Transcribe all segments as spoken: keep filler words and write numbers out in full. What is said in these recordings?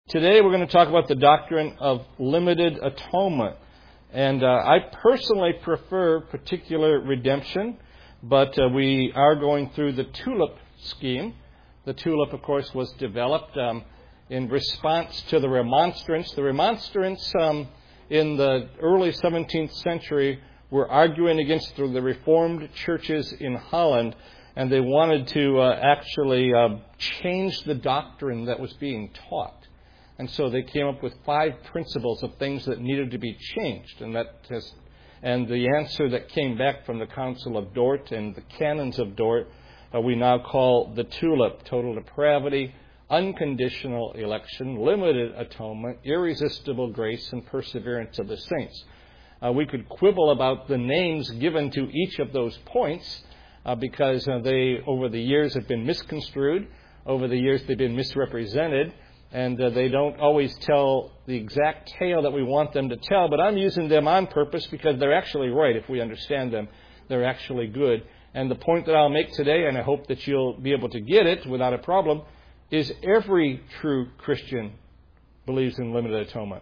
Today we're going to talk about the doctrine of limited atonement. And uh, I personally prefer particular redemption, but uh, we are going through the TULIP scheme. The TULIP, of course, was developed um, in response to the Remonstrants. The Remonstrants um, in the early seventeenth century were arguing against the Reformed churches in Holland, and they wanted to uh, actually uh, change the doctrine that was being taught. And so they came up with five principles of things that needed to be changed. And that has, and the answer that came back from the Council of Dort and the Canons of Dort, uh, we now call the TULIP: total depravity, unconditional election, limited atonement, irresistible grace, and perseverance of the saints. Uh, we could quibble about the names given to each of those points uh, because uh, they, over the years, have been misconstrued. Over the years, they've been misrepresented. And uh, they don't always tell the exact tale that we want them to tell, but I'm using them on purpose because they're actually right. If we understand them, they're actually good. And the point that I'll make today, and I hope that you'll be able to get it without a problem, is every true Christian believes in limited atonement.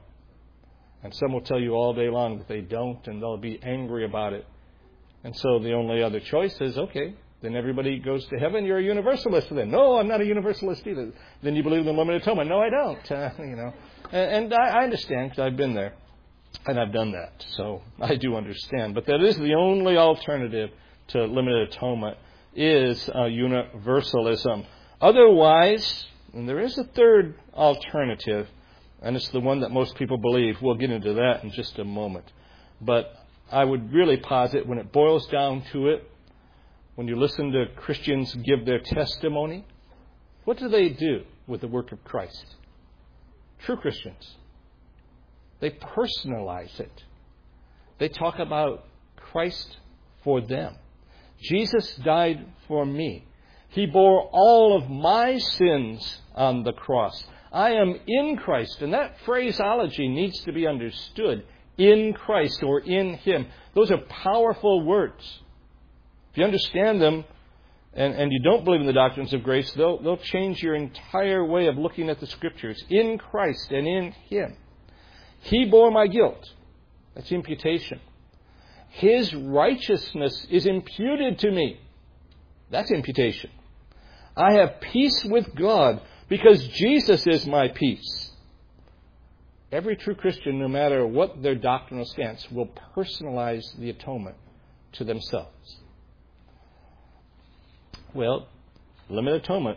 And some will tell you all day long that they don't, and they'll be angry about it. And so the only other choice is, okay, then everybody goes to heaven. You're a universalist then. No, I'm not a universalist either. Then you believe in limited atonement. No, I don't. Uh, you know, and, and I, I understand because I've been there and I've done that. So I do understand. But that is the only alternative to limited atonement is uh, universalism. Otherwise, and there is a third alternative, and it's the one that most people believe. We'll get into that in just a moment. But I would really posit when it boils down to it, when you listen to Christians give their testimony, what do they do with the work of Christ? True Christians. They personalize it. They talk about Christ for them. Jesus died for me. He bore all of my sins on the cross. I am in Christ. And that phraseology needs to be understood. In Christ or in Him. Those are powerful words. If you understand them and, and you don't believe in the doctrines of grace, they'll, they'll change your entire way of looking at the Scriptures. In Christ and in Him. He bore my guilt. That's imputation. His righteousness is imputed to me. That's imputation. I have peace with God because Jesus is my peace. Every true Christian, no matter what their doctrinal stance, will personalize the atonement to themselves. Well, limited atonement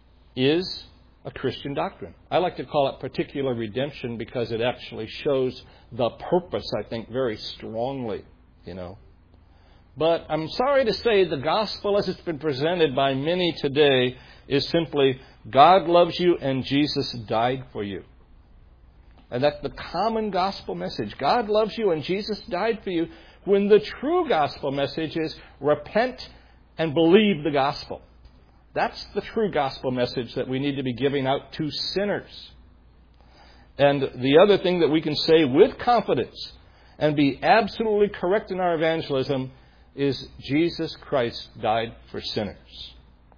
is a Christian doctrine. I like to call it particular redemption because it actually shows the purpose, I think, very strongly, you know. But I'm sorry to say the gospel as it's been presented by many today is simply God loves you and Jesus died for you. And that's the common gospel message. God loves you and Jesus died for you, when the true gospel message is repent and believe the gospel. That's the true gospel message that we need to be giving out to sinners. And the other thing that we can say with confidence and be absolutely correct in our evangelism is Jesus Christ died for sinners.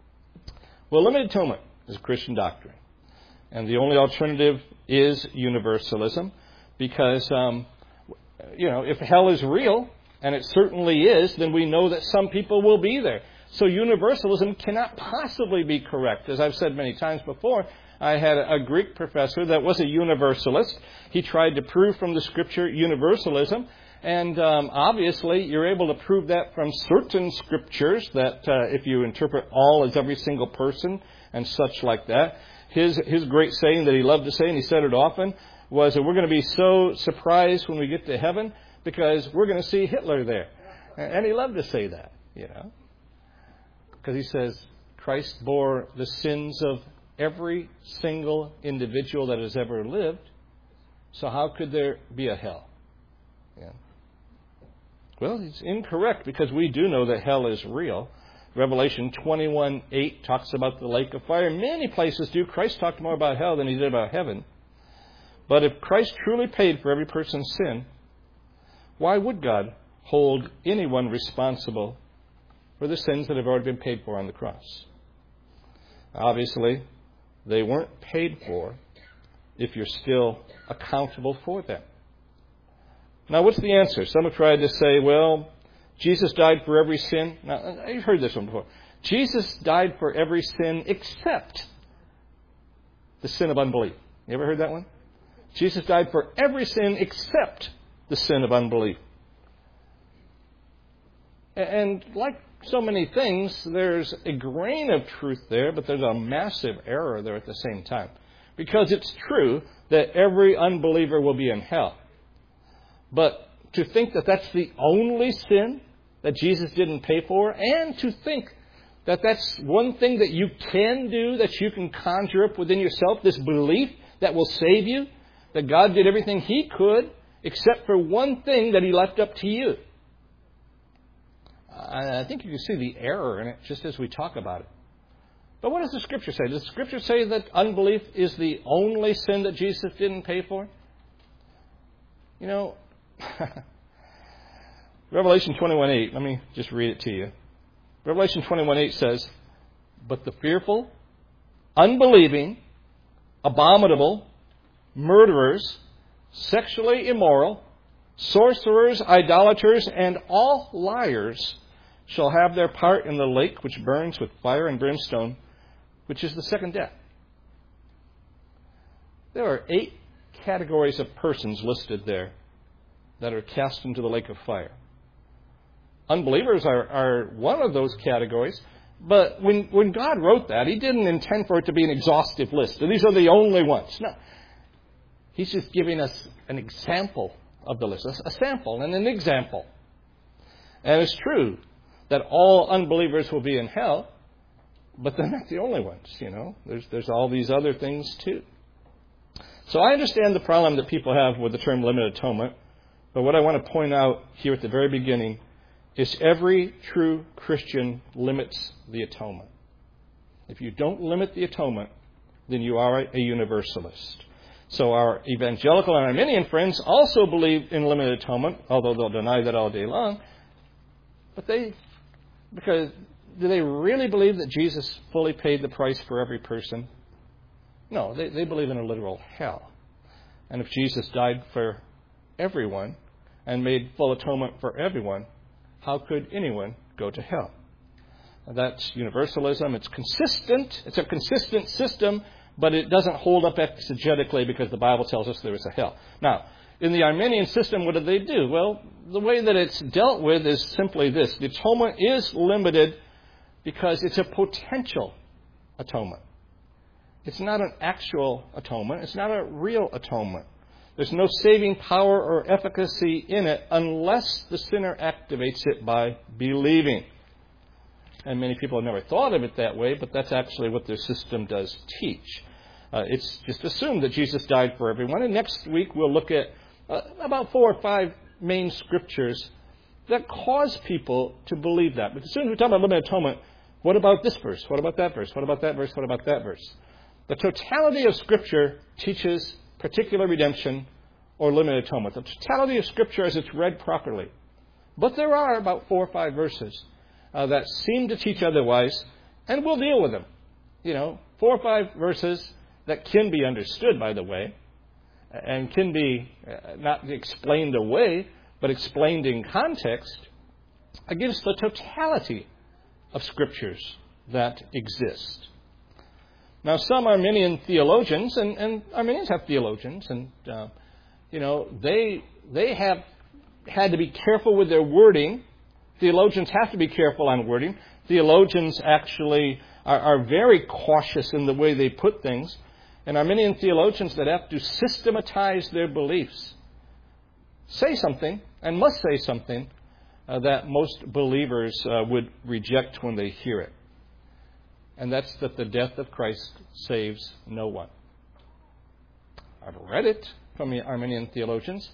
Well, limited atonement is a Christian doctrine. And the only alternative is universalism because, um, you know, if hell is real, and it certainly is, then we know that some people will be there. So universalism cannot possibly be correct. As I've said many times before, I had a Greek professor that was a universalist. He tried to prove from the Scripture universalism. And um, obviously, you're able to prove that from certain Scriptures, that uh, if you interpret all as every single person and such like that. His, his great saying that he loved to say, and he said it often, was that we're going to be so surprised when we get to heaven because we're going to see Hitler there. And he loved to say that, you know. Because he says, Christ bore the sins of every single individual that has ever lived. So how could there be a hell? Yeah. Well, it's incorrect because we do know that hell is real. Revelation twenty-one eight talks about the lake of fire. Many places do. Christ talked more about hell than he did about heaven. But if Christ truly paid for every person's sin, why would God hold anyone responsible for the sins that have already been paid for on the cross? Obviously, they weren't paid for if you're still accountable for them. Now, what's the answer? Some have tried to say, well, Jesus died for every sin. Now, you've heard this one before. Jesus died for every sin except the sin of unbelief. You ever heard that one? Jesus died for every sin except the sin of unbelief. And like so many things, there's a grain of truth there, but there's a massive error there at the same time. Because it's true that every unbeliever will be in hell. But to think that that's the only sin that Jesus didn't pay for, and to think that that's one thing that you can do, that you can conjure up within yourself, this belief that will save you, that God did everything He could, except for one thing that He left up to you. I think you can see the error in it just as we talk about it. But what does the Scripture say? Does the Scripture say that unbelief is the only sin that Jesus didn't pay for? You know, Revelation twenty-one eight, let me just read it to you. Revelation twenty-one eight says, "But the fearful, unbelieving, abominable, murderers, sexually immoral, sorcerers, idolaters, and all liars shall have their part in the lake which burns with fire and brimstone, which is the second death." There are eight categories of persons listed there that are cast into the lake of fire. Unbelievers are, are one of those categories, but when, when God wrote that, He didn't intend for it to be an exhaustive list. These are the only ones. No. He's just giving us an example of the list, a sample and an example. And it's true that all unbelievers will be in hell, but they're not the only ones, you know. There's, there's all these other things too. So I understand the problem that people have with the term limited atonement, but what I want to point out here at the very beginning is every true Christian limits the atonement. If you don't limit the atonement, then you are a universalist. So our evangelical and Arminian friends also believe in limited atonement, although they'll deny that all day long. But they, because do they really believe that Jesus fully paid the price for every person? No, they, they believe in a literal hell. And if Jesus died for everyone and made full atonement for everyone, how could anyone go to hell? That's universalism. It's consistent. It's a consistent system, but it doesn't hold up exegetically because the Bible tells us there is a hell. Now, in the Arminian system, what do they do? Well, the way that it's dealt with is simply this. The atonement is limited because it's a potential atonement. It's not an actual atonement. It's not a real atonement. There's no saving power or efficacy in it unless the sinner activates it by believing. And many people have never thought of it that way, but that's actually what their system does teach. Uh, it's just assumed that Jesus died for everyone. And next week we'll look at uh, about four or five main scriptures that cause people to believe that. But as soon as we talk about limited atonement, what about this verse? What about that verse? What about that verse? What about that verse? The totality of Scripture teaches particular redemption or limited atonement. The totality of Scripture as it's read properly. But there are about four or five verses uh, that seem to teach otherwise, and we'll deal with them. You know, four or five verses that can be understood, by the way, and can be uh, not explained away, but explained in context, against the totality of Scriptures that exist. Now, some Arminian theologians, and, and Arminians have theologians, and, uh, you know, they they have had to be careful with their wording. Theologians have to be careful on wording. Theologians actually are, are very cautious in the way they put things. And Arminian theologians that have to systematize their beliefs say something, and must say something, uh, that most believers uh, would reject when they hear it. And that's that the death of Christ saves no one. I've read it from the Arminian theologians.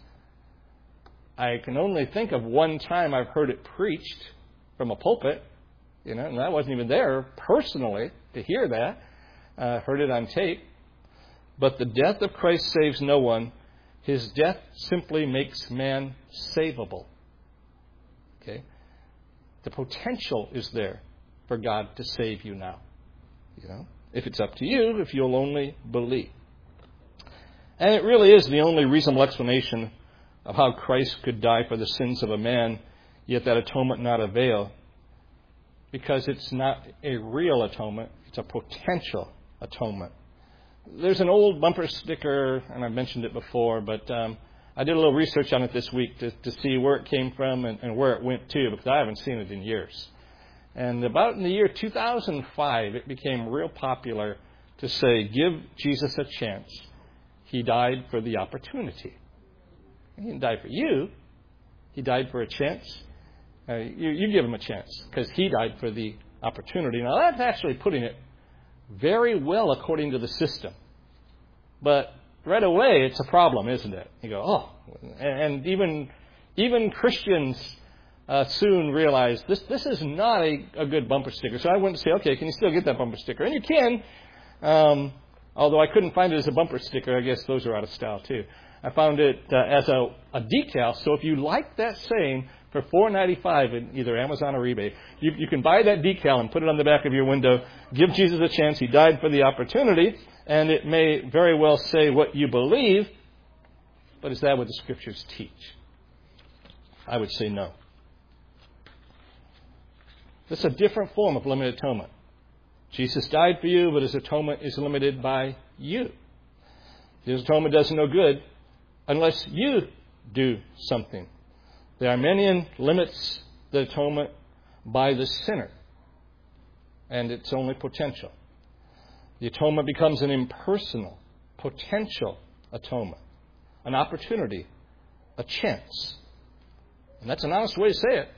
I can only think of one time I've heard it preached from a pulpit, you know, and I wasn't even there personally to hear that. Uh, heard it on tape. But the death of Christ saves no one. His death simply makes man savable. Okay? The potential is there for God to save you now. You know, if it's up to you, if you'll only believe. And it really is the only reasonable explanation of how Christ could die for the sins of a man, yet that atonement not avail. Because it's not a real atonement, it's a potential atonement. There's an old bumper sticker, and I've mentioned it before, but um, I did a little research on it this week to, to see where it came from and, and where it went to, because I haven't seen it in years. And about in the year two thousand five, it became real popular to say, give Jesus a chance. He died for the opportunity. He didn't die for you. He died for a chance. Uh, you, you give him a chance because he died for the opportunity. Now, that's actually putting it very well according to the system. But right away, it's a problem, isn't it? You go, oh, and even even Christians uh, soon realize this this is not a, a good bumper sticker. So I went to say, okay, can you still get that bumper sticker? And you can, um, although I couldn't find it as a bumper sticker. I guess those are out of style too. I found it uh, as a, a decal. So if you like that saying, for four dollars and ninety-five cents in either Amazon or eBay, you, you can buy that decal and put it on the back of your window. Give Jesus a chance. He died for the opportunity. And it may very well say what you believe, but is that what the Scriptures teach? I would say no. This is a different form of limited atonement. Jesus died for you, but his atonement is limited by you. His atonement does no good unless you do something. The Arminian limits the atonement by the sinner, and it's only potential. The atonement becomes an impersonal, potential atonement, an opportunity, a chance. And that's an honest way to say it.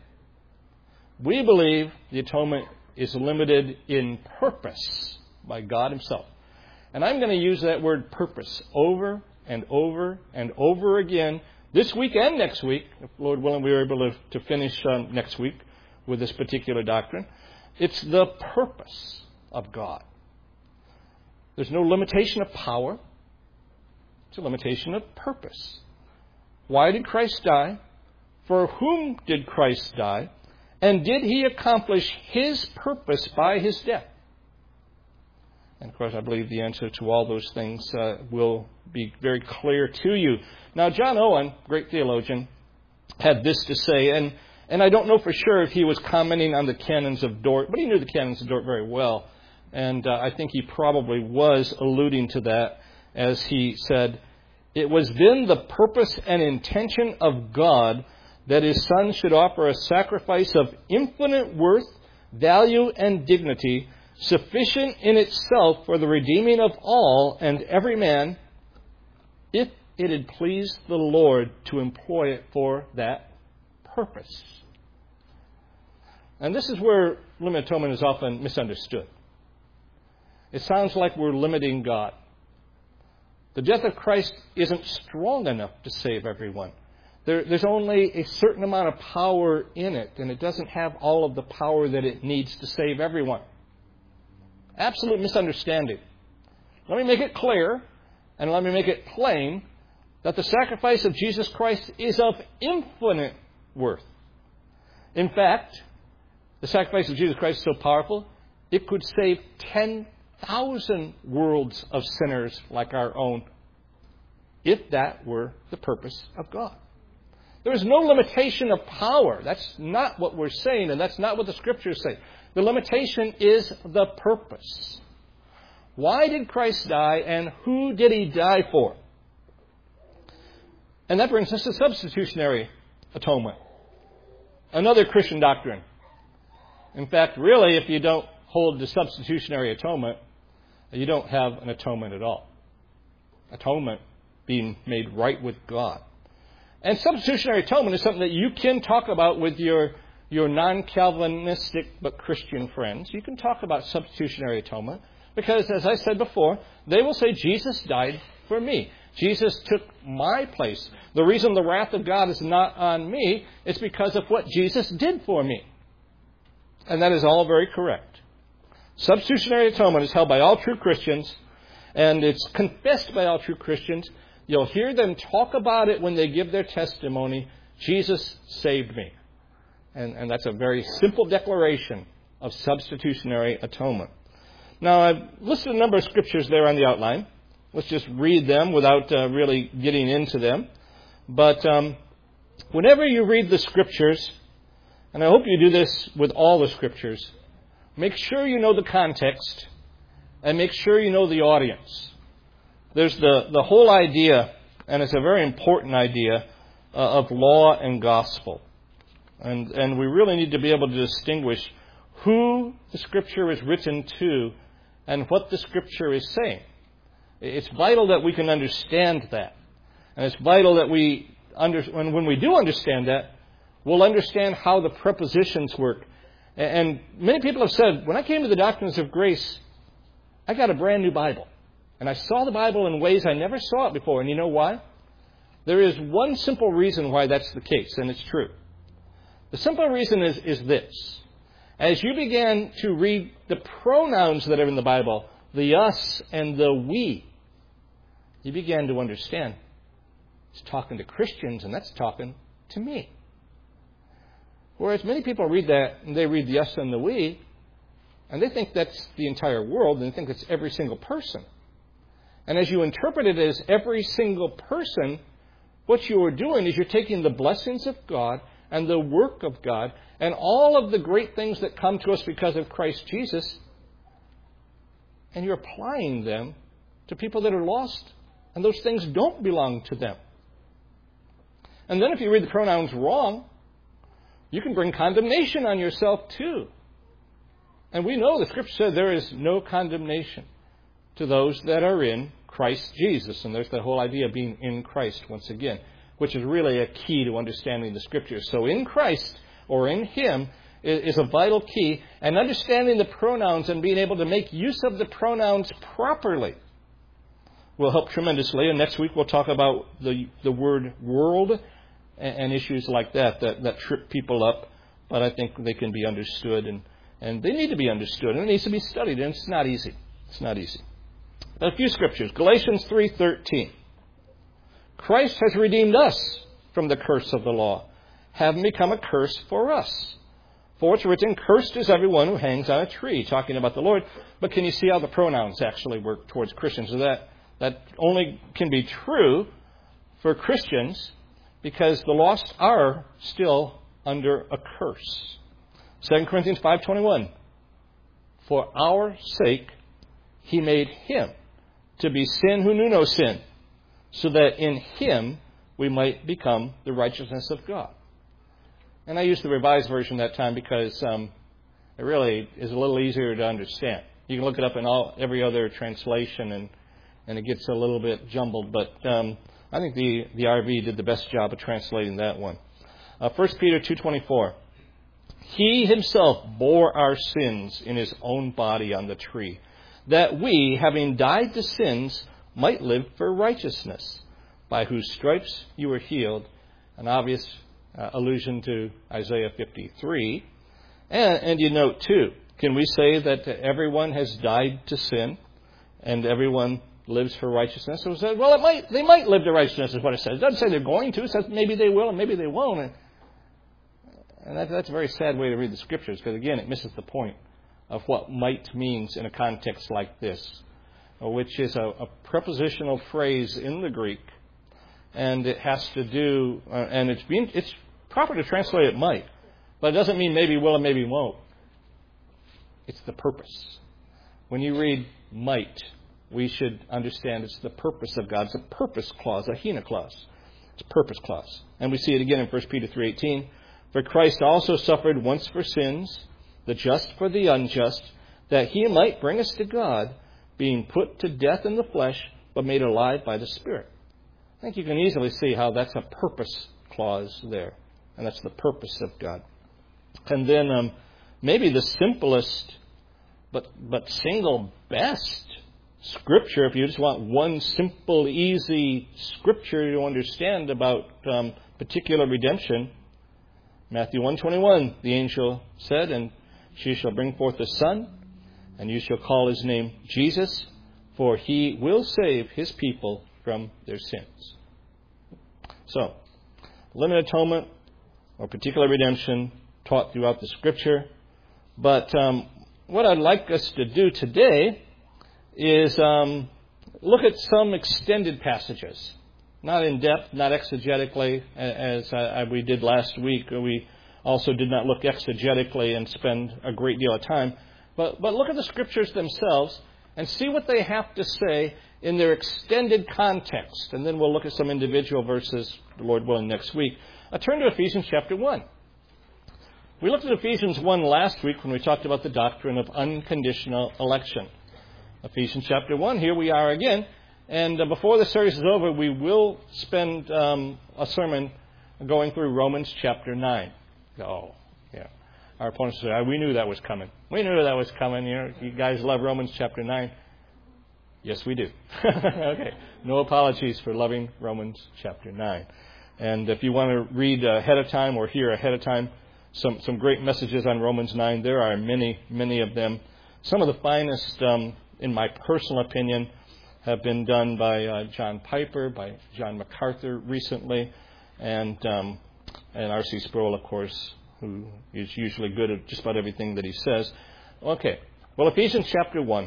We believe the atonement is limited in purpose by God himself. And I'm going to use that word purpose over and over and over again this week and next week. If Lord willing, we are able to, to finish um, next week with this particular doctrine. It's the purpose of God. There's no limitation of power. It's a limitation of purpose. Why did Christ die? For whom did Christ die? And did he accomplish his purpose by his death? And of course, I believe the answer to all those things uh, will be very clear to you. Now, John Owen, great theologian, had this to say, and, and I don't know for sure if he was commenting on the canons of Dort, but he knew the canons of Dort very well. And uh, I think he probably was alluding to that as he said, "It was then the purpose and intention of God that his Son should offer a sacrifice of infinite worth, value, and dignity, sufficient in itself for the redeeming of all and every man, if it had pleased the Lord to employ it for that purpose." And this is where limited atonement is often misunderstood. It sounds like we're limiting God. The death of Christ isn't strong enough to save everyone. There, there's only a certain amount of power in it, and it doesn't have all of the power that it needs to save everyone. Absolute misunderstanding. Let me make it clear, and let me make it plain, that the sacrifice of Jesus Christ is of infinite worth. In fact, the sacrifice of Jesus Christ is so powerful, it could save ten thousand worlds of sinners like our own, if that were the purpose of God. There is no limitation of power. That's not what we're saying, and that's not what the Scriptures say. The limitation is the purpose. Why did Christ die, and who did he die for? And that brings us to substitutionary atonement, another Christian doctrine. In fact, really, if you don't hold to substitutionary atonement, you don't have an atonement at all. Atonement being made right with God. And substitutionary atonement is something that you can talk about with your, your non-Calvinistic but Christian friends. You can talk about substitutionary atonement because, as I said before, they will say, Jesus died for me. Jesus took my place. The reason the wrath of God is not on me is because of what Jesus did for me. And that is all very correct. Substitutionary atonement is held by all true Christians, and it's confessed by all true Christians. You'll hear them talk about it when they give their testimony. Jesus saved me. And, and that's a very simple declaration of substitutionary atonement. Now, I've listed a number of scriptures there on the outline. Let's just read them without uh, really getting into them. But um, whenever you read the Scriptures, and I hope you do this with all the Scriptures, make sure you know the context and make sure you know the audience. There's the, the whole idea, and it's a very important idea, uh, of law and gospel. And, and we really need to be able to distinguish who the Scripture is written to and what the Scripture is saying. It's vital that we can understand that. And it's vital that we, under, when, when we do understand that, we'll understand how the prepositions work. And many people have said, when I came to the doctrines of grace, I got a brand new Bible. And I saw the Bible in ways I never saw it before. And you know why? There is one simple reason why that's the case, and it's true. The simple reason is, is this. As you began to read the pronouns that are in the Bible, the us and the we, you began to understand. It's talking to Christians, and that's talking to me. Whereas many people read that, and they read the us and the we, and they think that's the entire world, and they think it's every single person. And as you interpret it as every single person, what you are doing is you're taking the blessings of God and the work of God and all of the great things that come to us because of Christ Jesus, and you're applying them to people that are lost, and those things don't belong to them. And then if you read the pronouns wrong, you can bring condemnation on yourself too. And we know the Scripture said there is no condemnation to those that are in Christ Jesus. And there's the whole idea of being in Christ once again, which is really a key to understanding the Scriptures. So in Christ, or in Him, is a vital key. And understanding the pronouns and being able to make use of the pronouns properly will help tremendously. And next week we'll talk about the, the word world and, and issues like that, that that trip people up. But I think they can be understood, and, and they need to be understood. And it needs to be studied, and it's not easy. It's not easy. A few scriptures. Galatians three thirteen. Christ has redeemed us from the curse of the law, having become a curse for us. For it's written, cursed is everyone who hangs on a tree, talking about the Lord. But can you see how the pronouns actually work towards Christians? So that, that only can be true for Christians because the lost are still under a curse. Second Corinthians five twenty-one. For our sake He made Him to be sin who knew no sin, so that in Him we might become the righteousness of God. And I used the Revised Version that time because um, it really is a little easier to understand. You can look it up in all every other translation, and, and it gets a little bit jumbled. But um, I think the, the R V did the best job of translating that one. Uh, First Peter two twenty-four. He Himself bore our sins in His own body on the tree, that we, having died to sins, might live for righteousness, by whose stripes you were healed. An obvious uh, allusion to Isaiah fifty-three. And, and you note, too, can we say that everyone has died to sin and everyone lives for righteousness? So it says, well, it might, they might live to righteousness is what it says. It doesn't say they're going to. It says maybe they will and maybe they won't. And, and that, that's a very sad way to read the Scriptures because, again, it misses the point of what might means in a context like this, which is a, a prepositional phrase in the Greek, and it has to do, uh, and it's being, it's proper to translate it might, but it doesn't mean maybe will and maybe won't. It's the purpose. When you read might, we should understand it's the purpose of God. It's a purpose clause, a hina clause. It's a purpose clause. And we see it again in First Peter three eighteen. For Christ also suffered once for sins, the just for the unjust, that He might bring us to God, being put to death in the flesh, but made alive by the Spirit. I think you can easily see how that's a purpose clause there. And that's the purpose of God. And then um, maybe the simplest, but, but single best Scripture, if you just want one simple, easy Scripture to understand about um, particular redemption, Matthew one twenty-one, the angel said, and she shall bring forth a son, and you shall call his name Jesus, for he will save his people from their sins. So, limited atonement or particular redemption taught throughout the Scripture. But um, what I'd like us to do today is um, look at some extended passages. Not in depth, not exegetically, as uh, we did last week. We also did not look exegetically and spend a great deal of time. But, but look at the Scriptures themselves and see what they have to say in their extended context. And then we'll look at some individual verses, the Lord willing, next week. I turn to Ephesians chapter one. We looked at Ephesians one last week when we talked about the doctrine of unconditional election. Ephesians chapter one, here we are again. And uh, before the series is over, we will spend um, a sermon going through Romans chapter nine. Oh, yeah. Our opponents say, oh, we knew that was coming. We knew that was coming. You know, you guys love Romans chapter nine. Yes, we do. Okay. No apologies for loving Romans chapter nine. And if you want to read ahead of time or hear ahead of time some, some great messages on Romans nine, there are many, many of them. Some of the finest, um, in my personal opinion, have been done by uh, John Piper, by John MacArthur recently, and um, and R C Sproul, of course, who is usually good at just about everything that he says. Okay, well, Ephesians chapter one.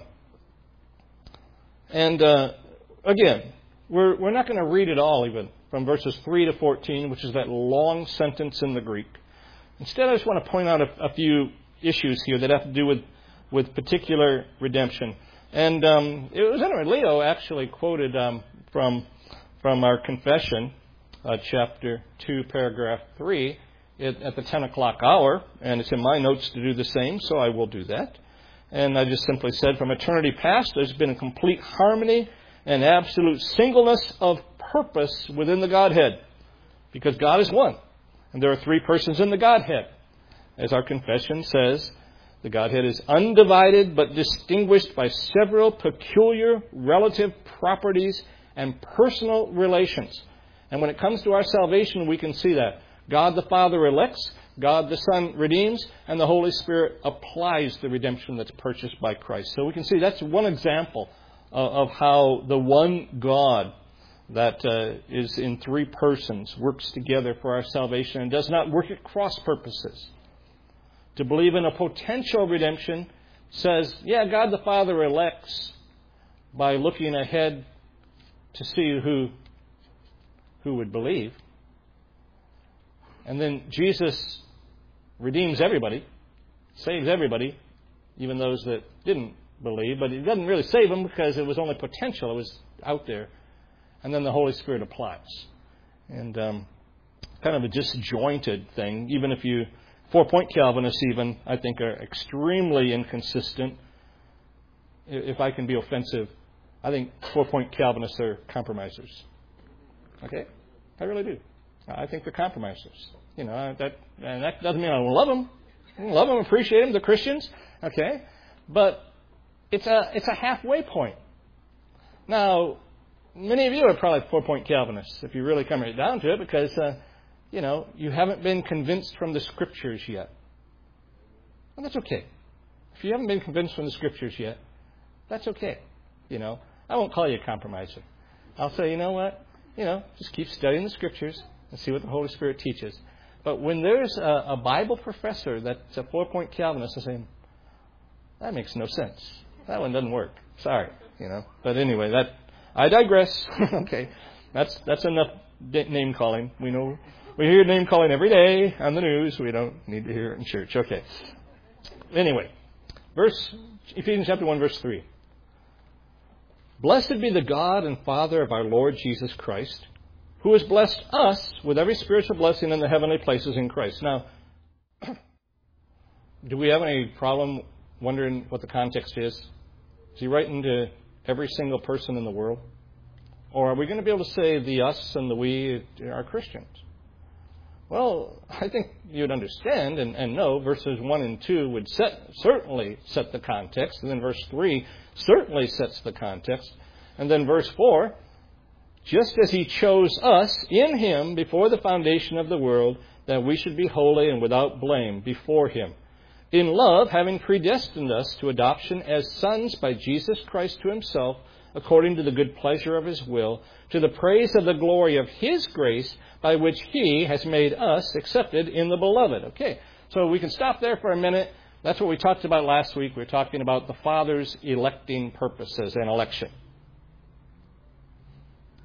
And uh, again, we're we're not going to read it all even from verses three to fourteen, which is that long sentence in the Greek. Instead, I just want to point out a, a few issues here that have to do with, with particular redemption. And um, it was anyway, Leo actually quoted um, from from our confession, uh, chapter two, paragraph three, it, at the ten o'clock hour. And it's in my notes to do the same, so I will do that. And I just simply said, from eternity past, there's been a complete harmony and absolute singleness of purpose within the Godhead. Because God is one. And there are three persons in the Godhead. As our confession says, the Godhead is undivided but distinguished by several peculiar relative properties and personal relations. And when it comes to our salvation, we can see that. God the Father elects, God the Son redeems, and the Holy Spirit applies the redemption that's purchased by Christ. So we can see that's one example of how the one God that uh, is in three persons works together for our salvation and does not work at cross purposes. To believe in a potential redemption says, yeah, God the Father elects by looking ahead to see who, who would believe. And then Jesus redeems everybody, saves everybody, even those that didn't believe. But He doesn't really save them because it was only potential. It was out there. And then the Holy Spirit applies. And um, kind of a disjointed thing, even if you... Four-point Calvinists even, I think, are extremely inconsistent. If I can be offensive, I think four-point Calvinists are compromisers. Okay? I really do. I think they're compromisers. You know, that and that doesn't mean I don't love them. I love them, appreciate them, they're Christians. Okay? But it's a it's a halfway point. Now, many of you are probably four-point Calvinists, if you really come right down to it, because... Uh, You know, you haven't been convinced from the Scriptures yet. And that's okay. If you haven't been convinced from the Scriptures yet, that's okay. You know, I won't call you a compromiser. I'll say, you know what? You know, just keep studying the Scriptures and see what the Holy Spirit teaches. But when there's a, a Bible professor that's a four-point Calvinist, I say, that makes no sense. That one doesn't work. Sorry, you know. But anyway, that I digress. Okay, that's that's enough name calling. We know. We hear name calling every day on the news. We don't need to hear it in church. Okay. Anyway, verse Ephesians chapter one, verse three. Blessed be the God and Father of our Lord Jesus Christ, who has blessed us with every spiritual blessing in the heavenly places in Christ. Now, do we have any problem wondering what the context is? Is he writing to every single person in the world? Or are we going to be able to say the us and the we are Christians? Well, I think you'd understand and, and know verses one and two would set, certainly set the context. And then verse three certainly sets the context. And then verse four, just as He chose us in Him before the foundation of the world, that we should be holy and without blame before Him. In love, having predestined us to adoption as sons by Jesus Christ to Himself, according to the good pleasure of His will, to the praise of the glory of His grace, by which He has made us accepted in the Beloved. Okay, so we can stop there for a minute. That's what we talked about last week. We were talking about the Father's electing purposes and election.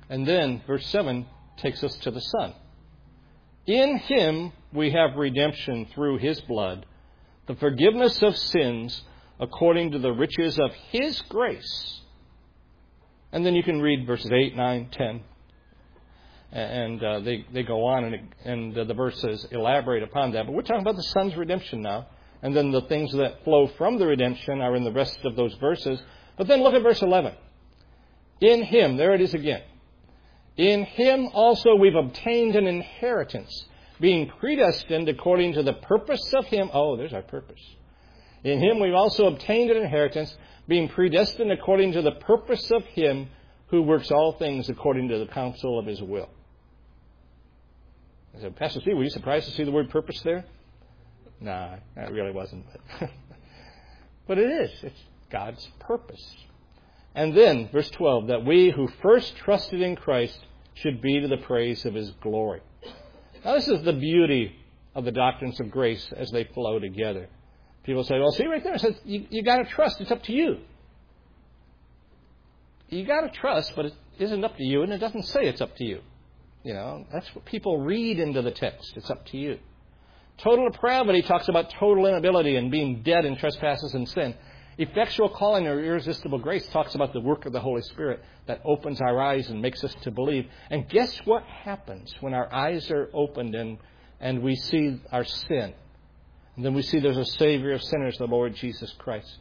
And then verse seven takes us to the Son. In Him we have redemption through His blood, the forgiveness of sins according to the riches of His grace. And then you can read verses eight, nine, ten. And uh, they, they go on, and, and uh, the verses elaborate upon that. But we're talking about the Son's redemption now. And then the things that flow from the redemption are in the rest of those verses. But then look at verse eleven. In Him, there it is again. In Him also we've obtained an inheritance, being predestined according to the purpose of Him. Oh, there's our purpose. In Him we've also obtained an inheritance, being predestined according to the purpose of Him who works all things according to the counsel of His will. I said, Pastor Steve, were you surprised to see the word purpose there? Nah, that really wasn't. But, but it is. It's God's purpose. And then, verse twelve, that we who first trusted in Christ should be to the praise of His glory. Now, this is the beauty of the doctrines of grace as they flow together. People say, well, see right there, it says you, you got to trust. It's up to you. You got to trust, but it isn't up to you, and it doesn't say it's up to you. You know, that's what people read into the text. It's up to you. Total depravity talks about total inability and being dead in trespasses and sin. Effectual calling or irresistible grace talks about the work of the Holy Spirit that opens our eyes and makes us to believe. And guess what happens when our eyes are opened and, and we see our sin? And then we see there's a Savior of sinners, the Lord Jesus Christ.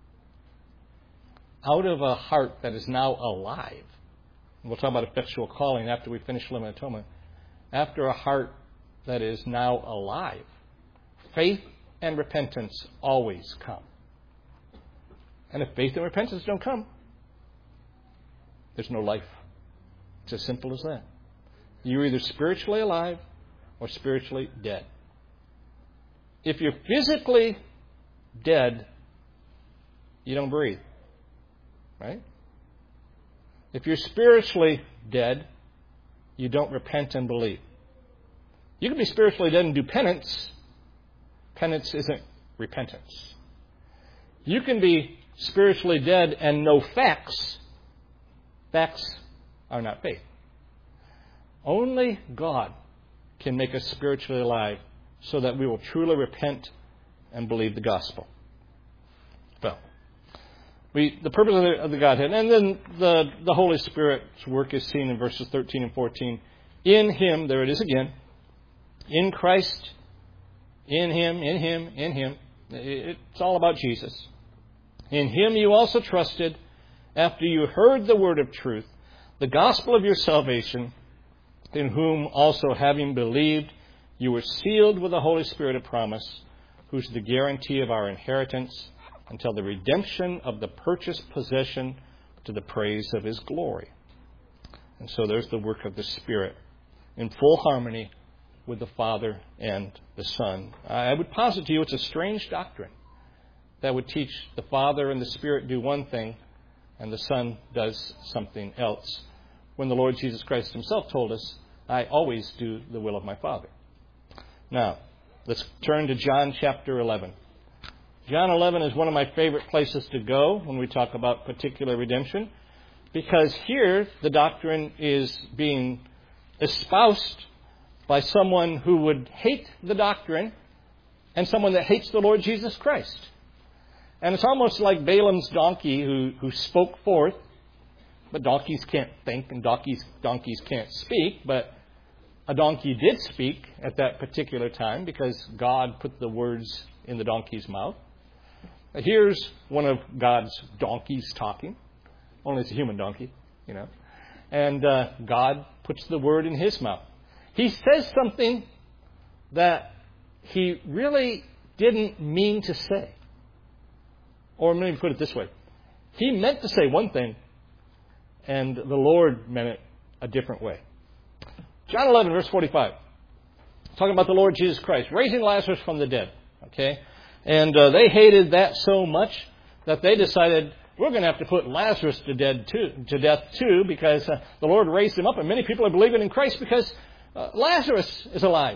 Out of a heart that is now alive. We'll talk about effectual calling after we finish limited atonement. After a heart that is now alive, faith and repentance always come. And if faith and repentance don't come, there's no life. It's as simple as that. You're either spiritually alive or spiritually dead. If you're physically dead, you don't breathe. Right? If you're spiritually dead, you don't repent and believe. You can be spiritually dead and do penance. Penance isn't repentance. You can be spiritually dead and know facts. Facts are not faith. Only God can make us spiritually alive so that we will truly repent and believe the gospel. Well, we, the purpose of the, of the Godhead. And then the, the Holy Spirit's work is seen in verses thirteen and fourteen. In Him, there it is again. In Christ, in Him, in Him, in Him. It's all about Jesus. In Him you also trusted, after you heard the word of truth, the gospel of your salvation, in whom also having believed, you were sealed with the Holy Spirit of promise, who's the guarantee of our inheritance, until the redemption of the purchased possession to the praise of His glory. And so there's the work of the Spirit in full harmony with the Father and the Son. I would posit to you it's a strange doctrine that would teach the Father and the Spirit do one thing and the Son does something else, when the Lord Jesus Christ Himself told us, I always do the will of my Father. Now, let's turn to John chapter eleven. John eleven is one of my favorite places to go when we talk about particular redemption, because here the doctrine is being espoused by someone who would hate the doctrine and someone that hates the Lord Jesus Christ. And it's almost like Balaam's donkey who, who spoke forth, but donkeys can't think and donkeys, donkeys can't speak, but a donkey did speak at that particular time because God put the words in the donkey's mouth. Here's one of God's donkeys talking, only it's a human donkey, you know, and uh, God puts the word in his mouth. He says something that he really didn't mean to say. Or let me put it this way. He meant to say one thing, and the Lord meant it a different way. John eleven, verse forty-five. Talking about the Lord Jesus Christ, raising Lazarus from the dead. Okay? And uh, they hated that so much that they decided, we're going to have to put Lazarus to, dead too, to death too, because uh, the Lord raised him up, and many people are believing in Christ because uh, Lazarus is alive.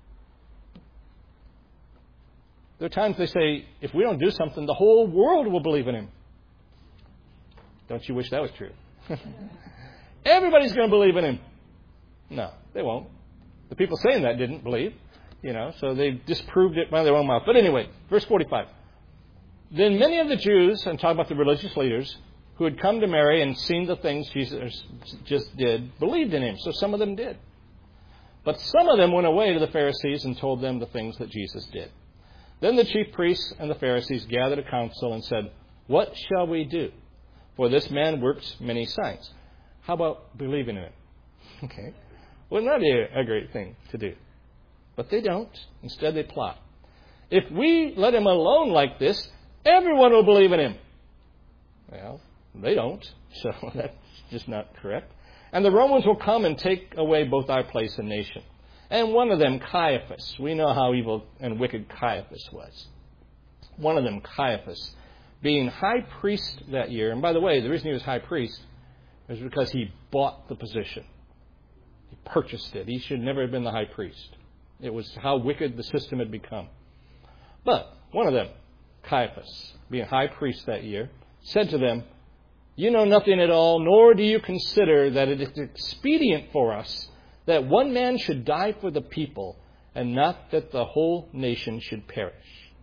There are times they say, if we don't do something, the whole world will believe in him. Don't you wish that was true? Everybody's going to believe in him. No, they won't. The people saying that didn't believe, you know, so they disproved it by their own mouth. But anyway, verse forty-five. Then many of the Jews, and talk about the religious leaders, who had come to Mary and seen the things Jesus just did, believed in him. So some of them did. But some of them went away to the Pharisees and told them the things that Jesus did. Then the chief priests and the Pharisees gathered a council and said, "What shall we do? For this man works many signs." How about believing in him? Okay. Wouldn't that be a great thing to do? But they don't. Instead, they plot. If we let him alone like this, everyone will believe in him. Well, they don't. So that's just not correct. And the Romans will come and take away both our place and nation. And one of them, Caiaphas. We know how evil and wicked Caiaphas was. One of them, Caiaphas, being high priest that year. And by the way, the reason he was high priest was because he bought the position. He purchased it. He should never have been the high priest. It was how wicked the system had become. But one of them, Caiaphas, being high priest that year, said to them, "You know nothing at all, nor do you consider that it is expedient for us that one man should die for the people, and not that the whole nation should perish."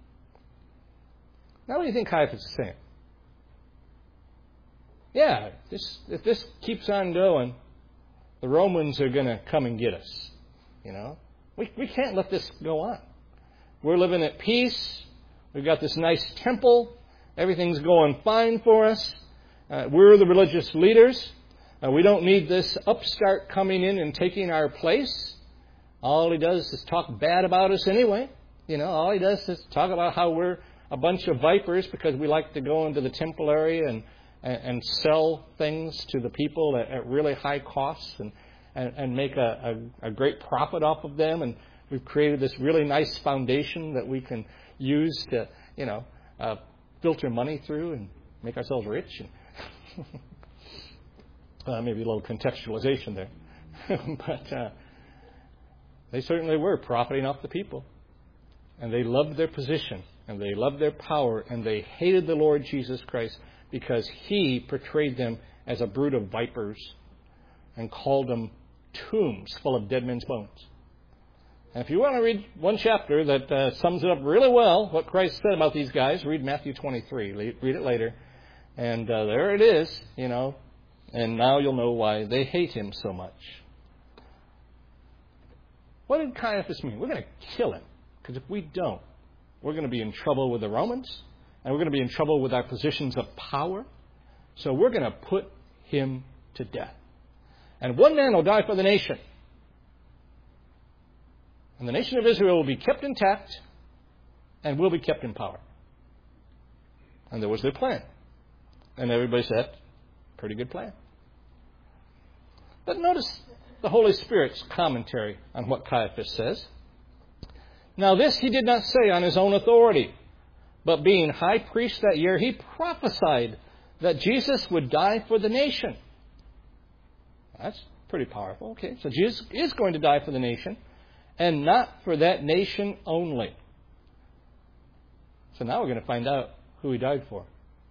Now, what do you think Caiaphas is saying? Yeah, this, if this keeps on going, the Romans are going to come and get us. You know, we we can't let this go on. We're living at peace. We've got this nice temple. Everything's going fine for us. Uh, we're the religious leaders. Uh, we don't need this upstart coming in and taking our place. All he does is talk bad about us anyway. You know, all he does is talk about how we're a bunch of vipers because we like to go into the temple area and, and, and sell things to the people at, at really high costs and, and, and make a, a, a great profit off of them. And we've created this really nice foundation that we can use to, you know, uh, filter money through and make ourselves rich. And uh, maybe a little contextualization there. but uh, they certainly were profiting off the people. And they loved their position. And they loved their power. And they hated the Lord Jesus Christ because he portrayed them as a brood of vipers and called them tombs full of dead men's bones. And if you want to read one chapter that uh, sums it up really well, what Christ said about these guys, read Matthew twenty-three. Read it later. And uh, there it is, you know. And now you'll know why they hate him so much. What did Caiaphas mean? We're going to kill him. Because if we don't, we're going to be in trouble with the Romans. And we're going to be in trouble with our positions of power. So we're going to put him to death. And one man will die for the nation. And the nation of Israel will be kept intact and will be kept in power. And there was their plan. And everybody said, pretty good plan. But notice the Holy Spirit's commentary on what Caiaphas says. Now this he did not say on his own authority, but being high priest that year, he prophesied that Jesus would die for the nation. That's pretty powerful. Okay, so Jesus is going to die for the nation. And not for that nation only. So now we're going to find out who he died for.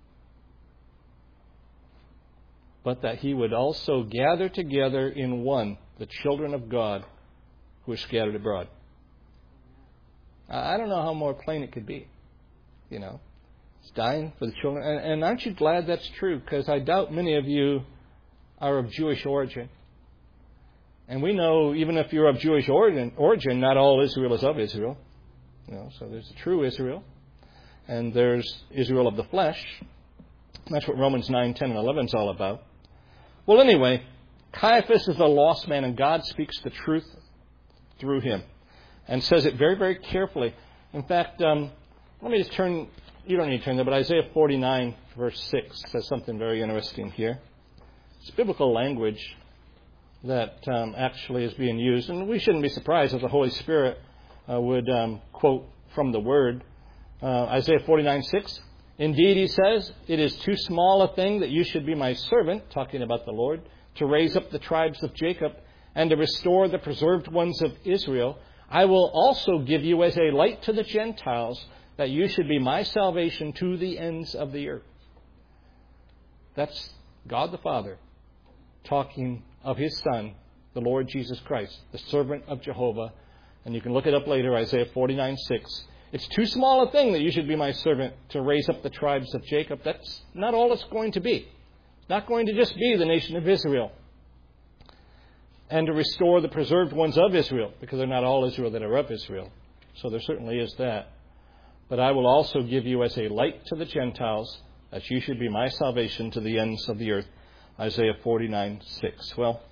But that he would also gather together in one the children of God who are scattered abroad. I don't know how more plain it could be. You know, he's dying for the children. And, and aren't you glad that's true? Because I doubt many of you are of Jewish origin. And we know, even if you're of Jewish origin, origin, not all Israel is of Israel. You know, so there's a true Israel, and there's Israel of the flesh. That's what Romans nine, ten, and eleven is all about. Well, anyway, Caiaphas is a lost man, and God speaks the truth through him, and says it very, very carefully. In fact, um, let me just turn. You don't need to turn there, but Isaiah forty-nine, verse six says something very interesting here. It's biblical language that um, actually is being used. And we shouldn't be surprised if the Holy Spirit uh, would um, quote from the Word. Uh, Isaiah forty-nine six. Indeed, he says, it is too small a thing that you should be my servant, talking about the Lord, to raise up the tribes of Jacob and to restore the preserved ones of Israel. I will also give you as a light to the Gentiles, that you should be my salvation to the ends of the earth. That's God the Father talking of His Son, the Lord Jesus Christ, the servant of Jehovah. And you can look it up later, Isaiah forty-nine six. It's too small a thing that you should be my servant to raise up the tribes of Jacob. That's not all it's going to be. It's not going to just be the nation of Israel. And to restore the preserved ones of Israel, because they're not all Israel that are of Israel. So there certainly is that. But I will also give you as a light to the Gentiles, that you should be my salvation to the ends of the earth. Isaiah forty-nine six. Well,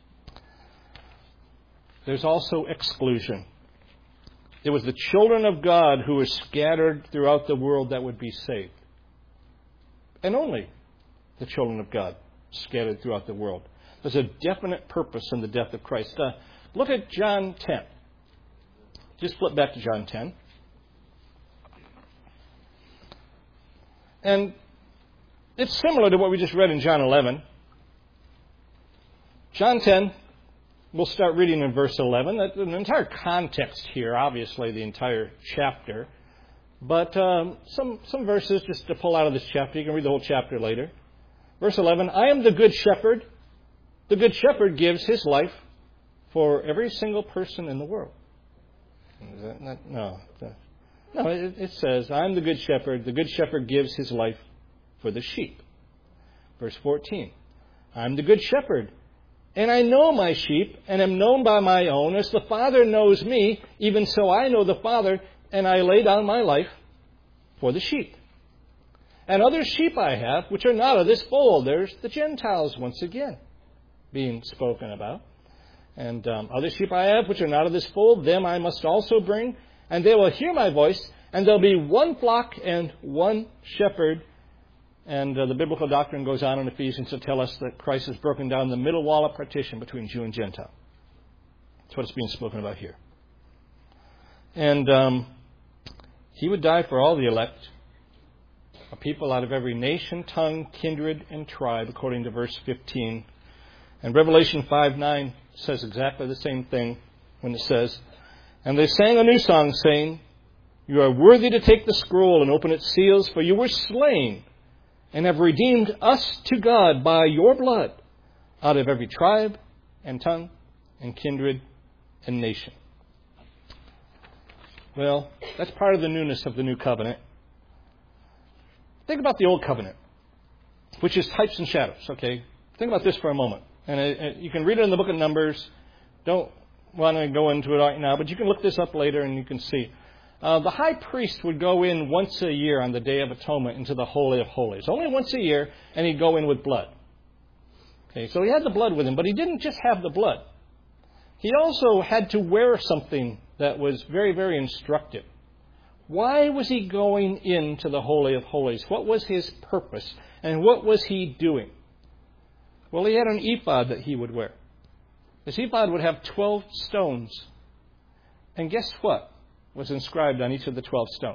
there's also exclusion. It was the children of God who were scattered throughout the world that would be saved. And only the children of God scattered throughout the world. There's a definite purpose in the death of Christ. Uh, look at John ten. Just flip back to John ten. And it's similar to what we just read in John eleven. John ten, we'll start reading in verse eleven. That's an entire context here, obviously, the entire chapter. But um, some, some verses just to pull out of this chapter. You can read the whole chapter later. Verse eleven, I am the good shepherd. The good shepherd gives his life for every single person in the world. Is that not, no. No, it, it says, I am the good shepherd. The good shepherd gives his life for the sheep. Verse fourteen, I am the good shepherd. And I know my sheep, and am known by my own. As the Father knows me, even so I know the Father, and I lay down my life for the sheep. And other sheep I have, which are not of this fold. There's the Gentiles once again being spoken about. And um, other sheep I have, which are not of this fold, them I must also bring. And they will hear my voice, and there'll be one flock and one shepherd. And uh, the biblical doctrine goes on in Ephesians to tell us that Christ has broken down the middle wall of partition between Jew and Gentile. That's what is being spoken about here. And um, He would die for all the elect, a people out of every nation, tongue, kindred, and tribe, according to verse fifteen. And Revelation five nine says exactly the same thing when it says, and they sang a new song, saying, you are worthy to take the scroll and open its seals, for you were slain, and have redeemed us to God by your blood out of every tribe and tongue and kindred and nation. Well, that's part of the newness of the new covenant. Think about the old covenant, which is types and shadows, okay? Think about this for a moment. And it, it, you can read it in the book of Numbers. Don't want to go into it right now, but you can look this up later and you can see. Uh, the high priest would go in once a year on the Day of Atonement into the Holy of Holies. Only once a year, and he'd go in with blood. Okay, so he had the blood with him, but he didn't just have the blood. He also had to wear something that was very, very instructive. Why was he going into the Holy of Holies? What was his purpose? And what was he doing? Well, he had an ephod that he would wear. This ephod would have twelve stones. And guess what was inscribed on each of the twelve stones?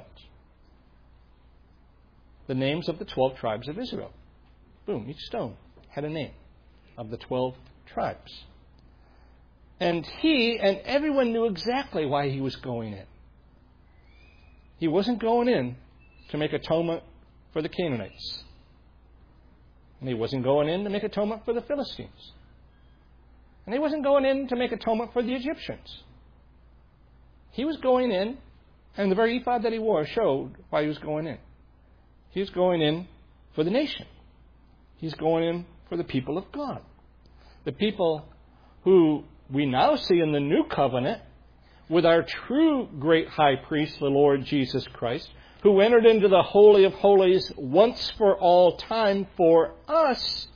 The names of the twelve tribes of Israel. Boom, each stone had a name of the twelve tribes. And he and everyone knew exactly why he was going in. He wasn't going in to make atonement for the Canaanites. And he wasn't going in to make atonement for the Philistines. And he wasn't going in to make atonement for the Egyptians. He was going in, and the very ephod that he wore showed why he was going in. He was going in for the nation. He's going in for the people of God. The people who we now see in the new covenant with our true great high priest, the Lord Jesus Christ, who entered into the Holy of Holies once for all time for us,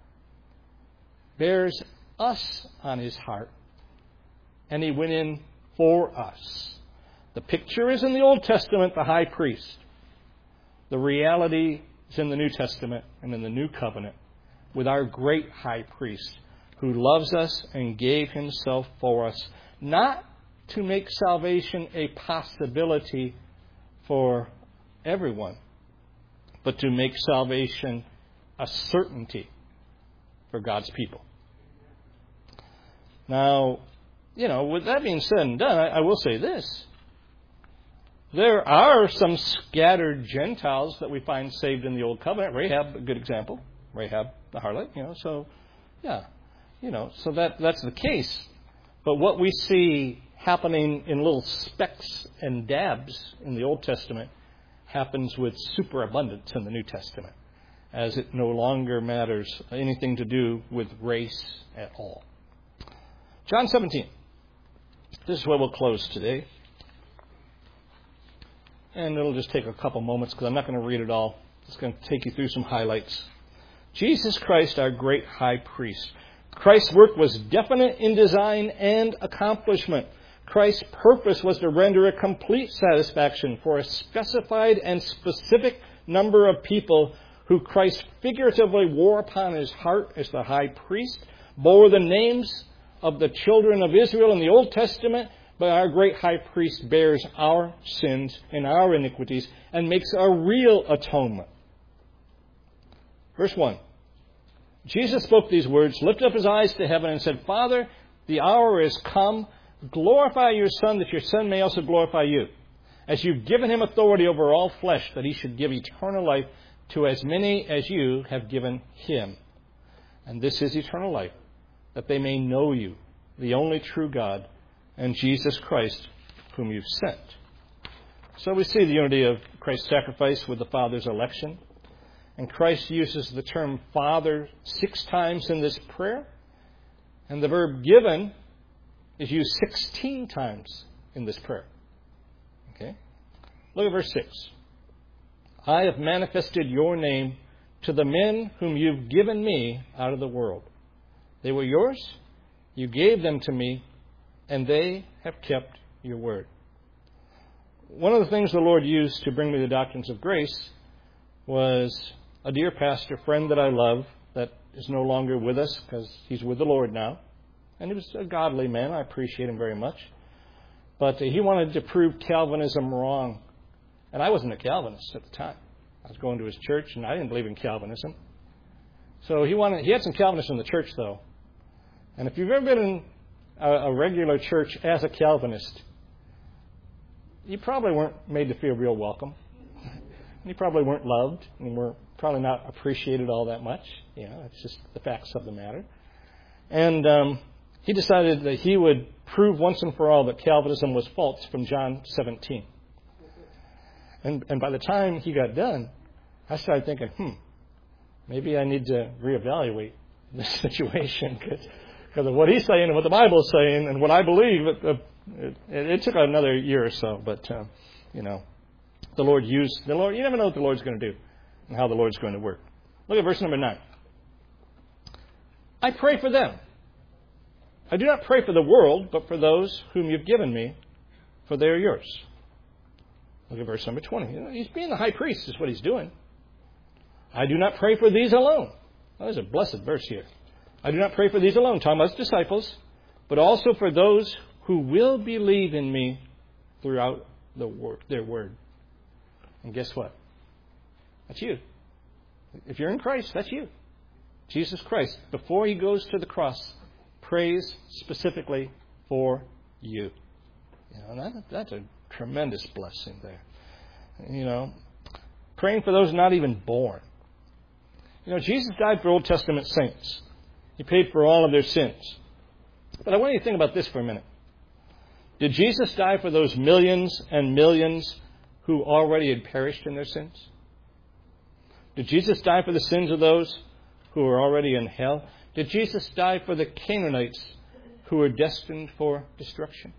bears us on his heart. And he went in for us. The picture is in the Old Testament, the high priest. The reality is in the New Testament and in the New Covenant with our great high priest who loves us and gave himself for us, not to make salvation a possibility for everyone, but to make salvation a certainty for God's people. Now, you know, with that being said and done, I, I will say this. There are some scattered Gentiles that we find saved in the Old Covenant. Rahab, a good example. Rahab the harlot, you know, so, yeah. You know, so that, that's the case. But what we see happening in little specks and dabs in the Old Testament happens with superabundance in the New Testament, as it no longer matters anything to do with race at all. John seventeen. This is where we'll close today. And it'll just take a couple moments because I'm not going to read it all. Just going to take you through some highlights. Jesus Christ, our great high priest. Christ's work was definite in design and accomplishment. Christ's purpose was to render a complete satisfaction for a specified and specific number of people who Christ figuratively wore upon his heart as the high priest, bore the names of the children of Israel in the Old Testament, but our great high priest bears our sins and our iniquities and makes a real atonement. Verse one. Jesus spoke these words, lifted up his eyes to heaven and said, Father, the hour is come. Glorify your Son, that your Son may also glorify you, as you've given him authority over all flesh, that he should give eternal life to as many as you have given him. And this is eternal life, that they may know you, the only true God, and Jesus Christ, whom you've sent. So we see the unity of Christ's sacrifice with the Father's election. And Christ uses the term Father six times in this prayer. And the verb given is used sixteen times in this prayer. Okay? Look at verse six. I have manifested your name to the men whom you've given me out of the world. They were yours. You gave them to me, and they have kept your word. One of the things the Lord used to bring me the doctrines of grace was a dear pastor friend that I love that is no longer with us because he's with the Lord now. And he was a godly man. I appreciate him very much. But he wanted to prove Calvinism wrong. And I wasn't a Calvinist at the time. I was going to his church, and I didn't believe in Calvinism. So he wanted. He had some Calvinists in the church, though. And if you've ever been in a, a regular church as a Calvinist, you probably weren't made to feel real welcome. You probably weren't loved, and you were probably not appreciated all that much. You know, it's just the facts of the matter. And um, he decided that he would prove once and for all that Calvinism was false from John seventeen. And, and by the time he got done, I started thinking, hmm, maybe I need to reevaluate this situation because of what he's saying and what the Bible is saying and what I believe. It, it, it took another year or so, but, uh, you know, the Lord used, the Lord, you never know what the Lord's going to do and how the Lord's going to work. Look at verse number nine. I pray for them. I do not pray for the world, but for those whom you've given me, for they are yours. Look at verse number twenty. You know, he's being the high priest is what he's doing. I do not pray for these alone. Well, there's a blessed verse here. I do not pray for these alone, talking about his disciples, but also for those who will believe in me throughout the word, their word. And guess what? That's you. If you're in Christ, that's you. Jesus Christ, before he goes to the cross, prays specifically for you. You know, that, that's a tremendous blessing there. You know, praying for those not even born. You know, Jesus died for Old Testament saints. He paid for all of their sins. But I want you to think about this for a minute. Did Jesus die for those millions and millions who already had perished in their sins? Did Jesus die for the sins of those who were already in hell? Did Jesus die for the Canaanites who were destined for destruction?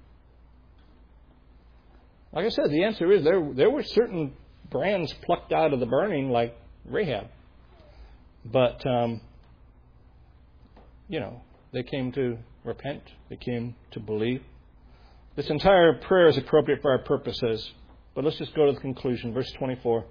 Like I said, the answer is there, there were certain brands plucked out of the burning like Rahab. But, um, you know, they came to repent. They came to believe. This entire prayer is appropriate for our purposes. But let's just go to the conclusion. Verse twenty-four.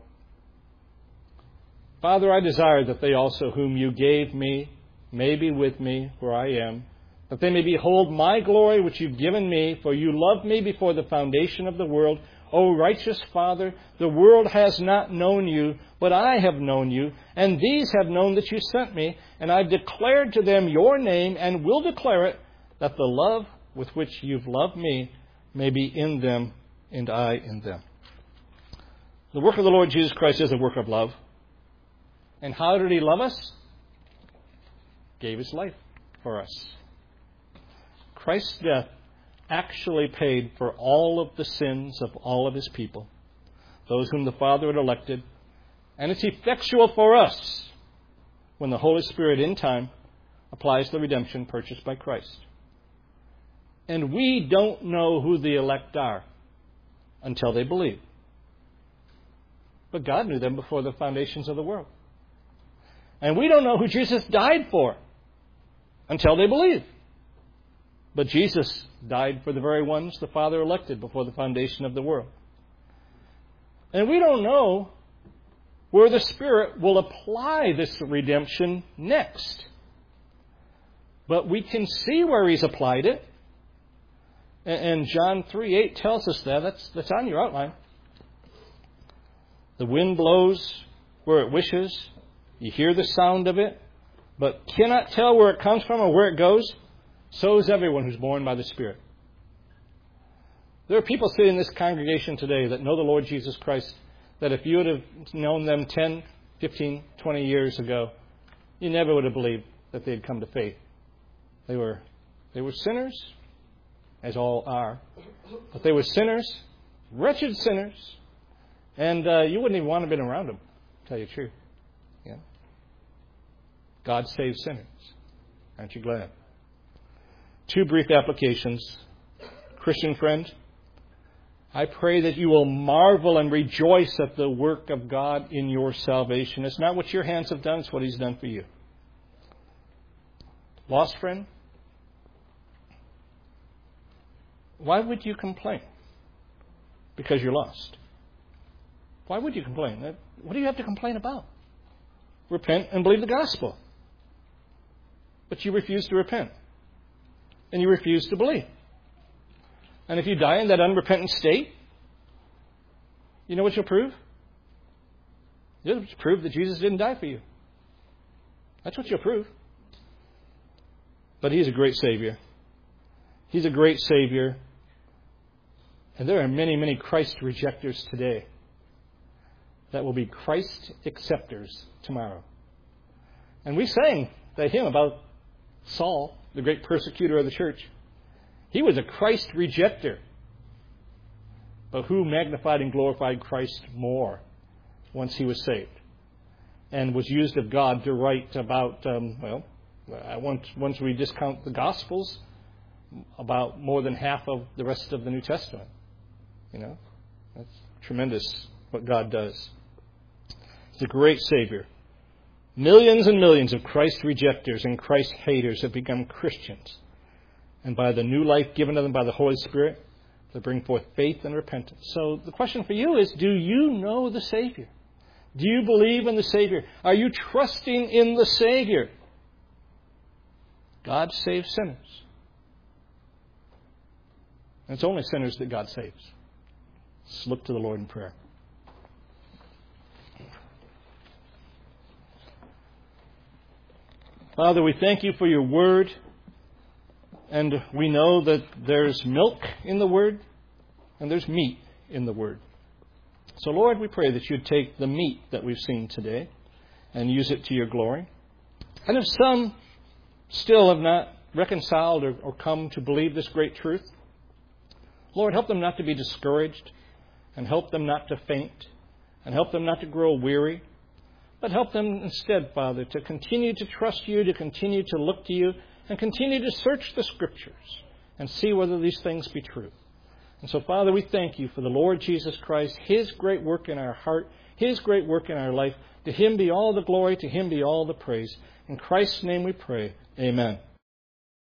Father, I desire that they also whom you gave me may be with me where I am, that they may behold my glory which you've given me, for you loved me before the foundation of the world. O righteous Father, the world has not known you, but I have known you, and these have known that you sent me, and I've declared to them your name, and will declare it, that the love with which you've loved me may be in them, and I in them. The work of the Lord Jesus Christ is a work of love. And how did he love us? Gave his life. for us. Christ's death actually paid for all of the sins of all of His people, those whom the Father had elected, and it's effectual for us when the Holy Spirit in time applies the redemption purchased by Christ. And we don't know who the elect are until they believe. But God knew them before the foundations of the world. And we don't know who Jesus died for until they believe. But Jesus died for the very ones the Father elected before the foundation of the world. And we don't know where the Spirit will apply this redemption next. But we can see where He's applied it. And John three eight tells us that. That's, that's on your outline. The wind blows where it wishes. You hear the sound of it, but cannot tell where it comes from or where it goes. So is everyone who's born by the Spirit. There are people sitting in this congregation today that know the Lord Jesus Christ, that if you would have known them ten, fifteen, twenty years ago, you never would have believed that they had come to faith. They were, they were sinners, as all are, but they were sinners, wretched sinners, and uh, you wouldn't even want to have been around them, to tell you the truth. Yeah. God saves sinners. Aren't you glad? Two brief applications. Christian friend, I pray that you will marvel and rejoice at the work of God in your salvation. It's not what your hands have done, it's what He's done for you. Lost friend, why would you complain? Because you're lost. Why would you complain? What do you have to complain about? Repent and believe the gospel. But you refuse to repent. And you refuse to believe. And if you die in that unrepentant state, you know what you'll prove? You'll prove that Jesus didn't die for you. That's what you'll prove. But He's a great Savior. He's a great Savior. And there are many, many Christ rejectors today that will be Christ acceptors tomorrow. And we sang that hymn about Saul, the great persecutor of the church. He was a Christ rejecter. But who magnified and glorified Christ more once he was saved? And was used of God to write about, um, well, once, once we discount the Gospels, about more than half of the rest of the New Testament. You know, that's tremendous what God does. He's a great Savior. Millions and millions of Christ rejectors and Christ haters have become Christians. And by the new life given to them by the Holy Spirit, they bring forth faith and repentance. So the question for you is, do you know the Savior? Do you believe in the Savior? Are you trusting in the Savior? God saves sinners. And it's only sinners that God saves. Let's look to the Lord in prayer. Father, we thank you for your word. And we know that there's milk in the word and there's meat in the word. So, Lord, we pray that you'd take the meat that we've seen today and use it to your glory. And if some still have not reconciled or, or come to believe this great truth, Lord, help them not to be discouraged and help them not to faint and help them not to grow weary, but help them instead, Father, to continue to trust you, to continue to look to you, and continue to search the Scriptures and see whether these things be true. And so, Father, we thank you for the Lord Jesus Christ, His great work in our heart, His great work in our life. To Him be all the glory, to Him be all the praise. In Christ's name we pray. Amen.